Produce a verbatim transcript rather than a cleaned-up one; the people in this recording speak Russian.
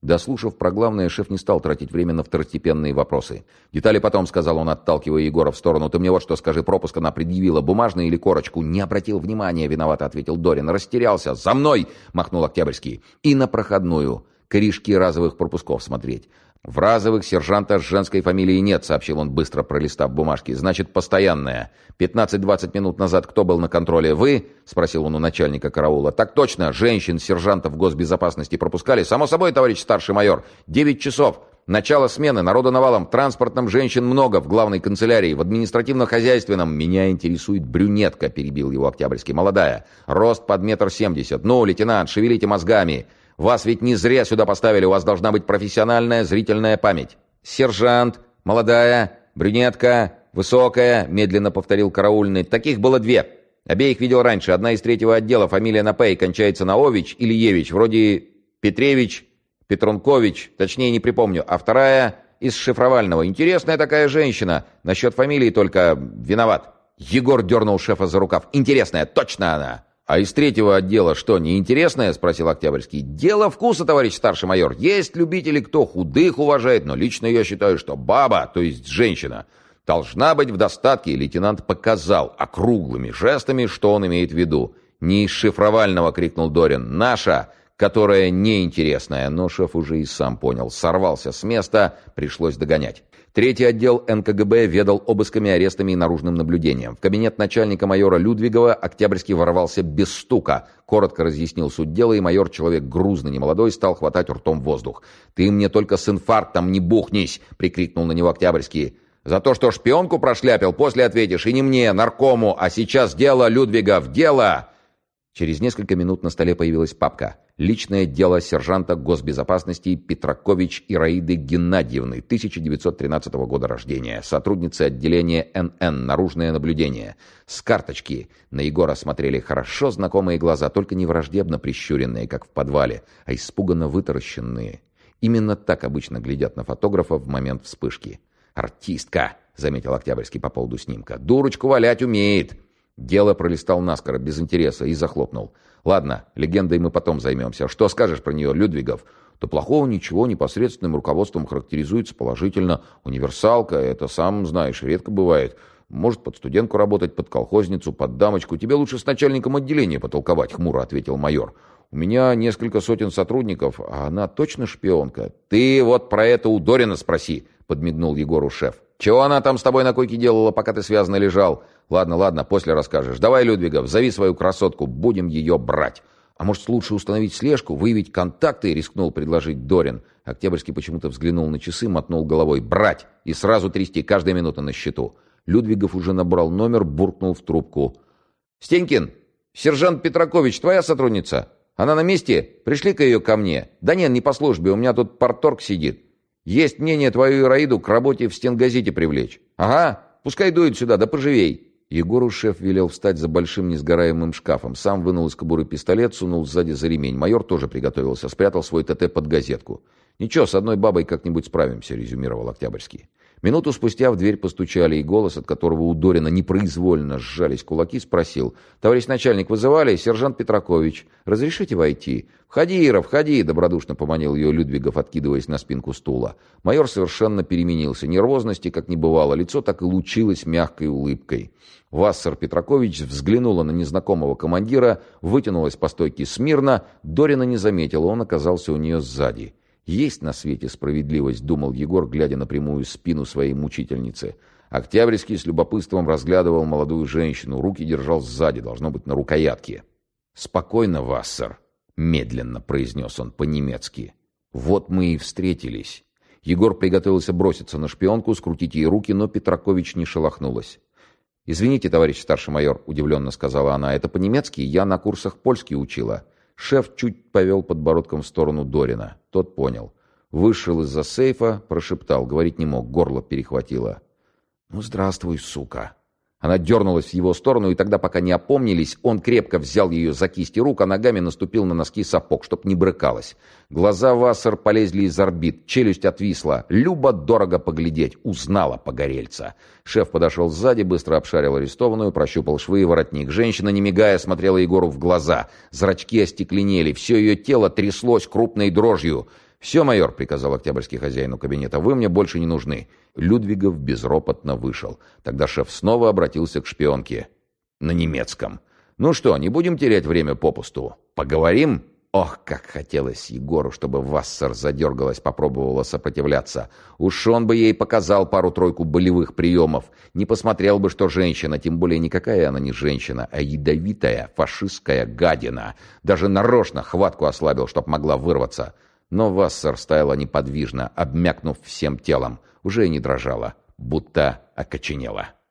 Дослушав про главное, шеф не стал тратить время на второстепенные вопросы. «Детали потом», — сказал он, отталкивая Егора в сторону. «Ты мне вот что скажи, пропуск она предъявила, бумажный или корочку?» «Не обратил внимания», — виновато ответил Дорин. «Растерялся». «За мной!» — махнул Октябрьский. «И на проходную. Корешки разовых пропусков смотреть». «В разовых сержанта с женской фамилией нет», — сообщил он, быстро пролистав бумажки. «Значит, постоянная. пятнадцать-двадцать минут назад кто был на контроле? Вы?» — спросил он у начальника караула. «Так точно. Женщин, сержантов госбезопасности пропускали. Само собой, товарищ старший майор. Девять часов. Начало смены. Народу навалом. В транспортном женщин много. В главной канцелярии. В административно-хозяйственном. Меня интересует брюнетка», — перебил его Октябрьский. «Молодая. Рост под метр семьдесят. Ну, лейтенант, шевелите мозгами. Вас ведь не зря сюда поставили, у вас должна быть профессиональная зрительная память». «Сержант, молодая, брюнетка, высокая», — медленно повторил караульный. «Таких было две. Обеих видел раньше. Одна из третьего отдела, фамилия на П и кончается на Ович или Евич, вроде Петревич, Петрункович, точнее не припомню. А вторая из шифровального. Интересная такая женщина. Насчет фамилии только виноват». Егор дернул шефа за рукав. «Интересная, точно она». «А из третьего отдела что, неинтересное?» — спросил Октябрьский. «Дело вкуса, товарищ старший майор. Есть любители, кто худых уважает, но лично я считаю, что баба, то есть женщина, должна быть в достатке». Лейтенант показал округлыми жестами, что он имеет в виду. «Не из шифровального!» — крикнул Дорин. «Наша, которая неинтересная». Но шеф уже и сам понял. Сорвался с места, пришлось догонять. Третий отдел эн ка гэ бэ ведал обысками, арестами и наружным наблюдением. В кабинет начальника майора Людвигова Октябрьский ворвался без стука. Коротко разъяснил суть дела, и майор, человек грузный, немолодой, стал хватать ртом воздух. «Ты мне только с инфарктом не бухнись!» — прикрикнул на него Октябрьский. «За то, что шпионку прошляпил, после ответишь. И не мне, наркому. А сейчас дело, Людвигов, дело!» Через несколько минут на столе появилась папка. «Личное дело сержанта госбезопасности Петракович Ираиды Геннадьевны, тысяча девятьсот тринадцатого года рождения, сотрудницы отделения эн эн, наружное наблюдение». С карточки на Егора смотрели хорошо знакомые глаза, только не враждебно прищуренные, как в подвале, а испуганно вытаращенные. Именно так обычно глядят на фотографа в момент вспышки. «Артистка», — заметил Октябрьский по поводу снимка. «Дурочку валять умеет». Дело пролистал наскоро, без интереса, и захлопнул. «Ладно, легендой мы потом займемся. Что скажешь про нее, Людвигов?» «Да плохого ничего, непосредственным руководством характеризуется положительно. Универсалка, это, сам знаешь, редко бывает. Может, под студентку работать, под колхозницу, под дамочку. Тебе лучше с начальником отделения потолковать», — хмуро ответил майор. «У меня несколько сотен сотрудников, а она точно шпионка». «Ты вот про это у Дорина спроси», — подмигнул Егору шеф. «Чего она там с тобой на койке делала, пока ты связанно лежал?» «Ладно, ладно, после расскажешь. Давай, Людвигов, зови свою красотку, будем ее брать». «А может, лучше установить слежку, выявить контакты?» — рискнул предложить Дорин. Октябрьский почему-то взглянул на часы, мотнул головой. «Брать! И сразу трясти, каждая минута на счету». Людвигов уже набрал номер, буркнул в трубку. «Стенькин, сержант Петракович, твоя сотрудница? Она на месте? Пришли-ка ее ко мне». «Да нет, не по службе, у меня тут парторг сидит. Есть мнение твою Ираиду к работе в стенгазете привлечь». «Ага, пускай дует сюда, да поживей». Егору шеф велел встать за большим несгораемым шкафом. Сам вынул из кобуры пистолет, сунул сзади за ремень. Майор тоже приготовился, спрятал свой ТТ под газетку. «Ничего, с одной бабой как-нибудь справимся», — резюмировал Октябрьский. Минуту спустя в дверь постучали, и голос, от которого у Дорина непроизвольно сжались кулаки, спросил: «Товарищ начальник, вызывали? Сержант Петракович. Разрешите войти?» «Входи, Ира, входи!» — добродушно поманил ее Людвигов, откидываясь на спинку стула. Майор совершенно переменился. Нервозности как не бывало, лицо так и лучилось мягкой улыбкой. Вассер Петракович взглянула на незнакомого командира, вытянулась по стойке смирно. Дорина не заметила, он оказался у нее сзади. «Есть на свете справедливость», — думал Егор, глядя на прямую спину своей мучительницы. Октябрьский с любопытством разглядывал молодую женщину, руки держал сзади, должно быть, на рукоятке. «Спокойно, Вассер», — медленно произнес он по-немецки. «Вот мы и встретились». Егор приготовился броситься на шпионку, скрутить ей руки, но Петракович не шелохнулась. «Извините, товарищ старший майор», — удивленно сказала она, — «это по-немецки? Я на курсах польский учила». Шеф чуть повел подбородком в сторону Дорина. Тот понял. Вышел из-за сейфа, прошептал. Говорить не мог, горло перехватило. «Ну, здравствуй, сука». Она дернулась в его сторону, и тогда, пока не опомнились, он крепко взял ее за кисти рук, а ногами наступил на носки сапог, чтоб не брыкалась. Глаза Вассер полезли из орбит, челюсть отвисла. Любо-дорого поглядеть, узнала погорельца. Шеф подошел сзади, быстро обшарил арестованную, прощупал швы и воротник. Женщина, не мигая, смотрела Егору в глаза. Зрачки остекленели, все ее тело тряслось крупной дрожью. «Все, майор», — приказал Октябрьский хозяину кабинета, — «вы мне больше не нужны». Людвигов безропотно вышел. Тогда шеф снова обратился к шпионке. На немецком. «Ну что, не будем терять время попусту? Поговорим?» Ох, как хотелось Егору, чтобы Вассер задергалась, попробовала сопротивляться. Уж он бы ей показал пару-тройку болевых приемов. Не посмотрел бы, что женщина, тем более никакая она не женщина, а ядовитая фашистская гадина. Даже нарочно хватку ослабил, чтоб могла вырваться. Но Вассер стояла неподвижно, обмякнув всем телом. Уже и не дрожала, будто окоченела.